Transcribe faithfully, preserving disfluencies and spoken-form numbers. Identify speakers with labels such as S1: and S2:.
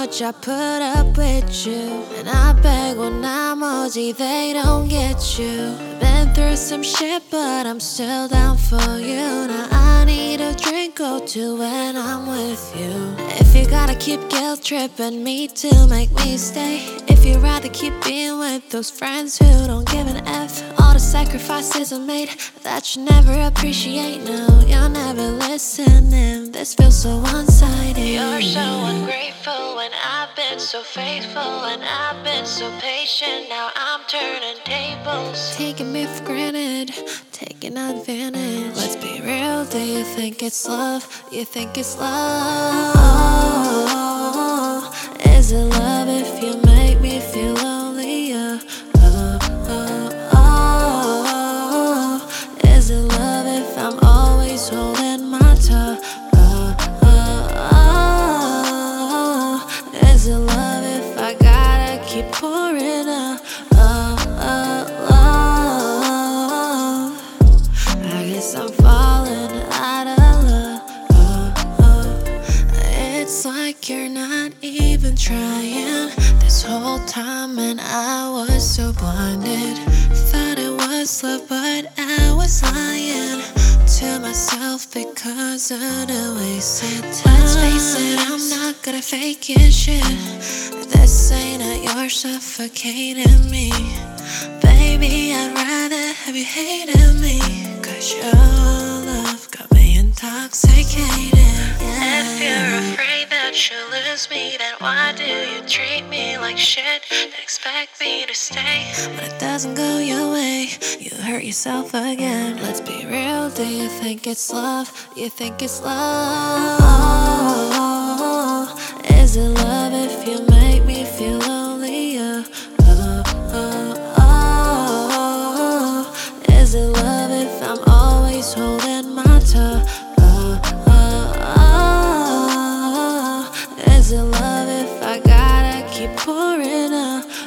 S1: much I put up with you, and I beg when I'm O G, they don't get you. Been through some shit, but I'm still down for you. Now I need a drink or two when I'm with you. If you gotta keep guilt tripping me to make me stay, if you'd rather keep being with those friends who don't give an F, all the sacrifices I made that you never appreciate. No, you're never listening. This feels so one-sided.
S2: You're so ungrateful when I've been so faithful, and I've been so patient. Now I'm turning tables,
S1: taking me for granted, taking advantage. Let's be real, do you think it's love? You think it's love? Is it love if you make me feel lonely? Uh, oh, oh, oh. Is it love if I'm always holding my tongue? Oh, oh, oh. Is it love if I gotta keep pouring up? Oh, oh, oh. I guess I'm falling out of love. Oh, oh. It's like you're not even trying this whole time, and I was so blinded. Thought it was love, but I was lying to myself because of the wasted time. Let's face it, I'm not gonna fake it, shit. This ain't it, you're suffocating me. Baby, I'd rather have you hating me, cause your love got me intoxicated. Yeah.
S2: If you're afraid that you'll lose me, then why do you treat me like shit and expect me to stay?
S1: When it doesn't go your way, you hurt yourself again. Let's be real, do you think it's love? You think it's love? Is it love if you make me feel lonely? Uh, oh, oh, oh. Is it love if I'm always holding my tongue? Oh, oh, oh. Is it love if I gotta keep pouring up?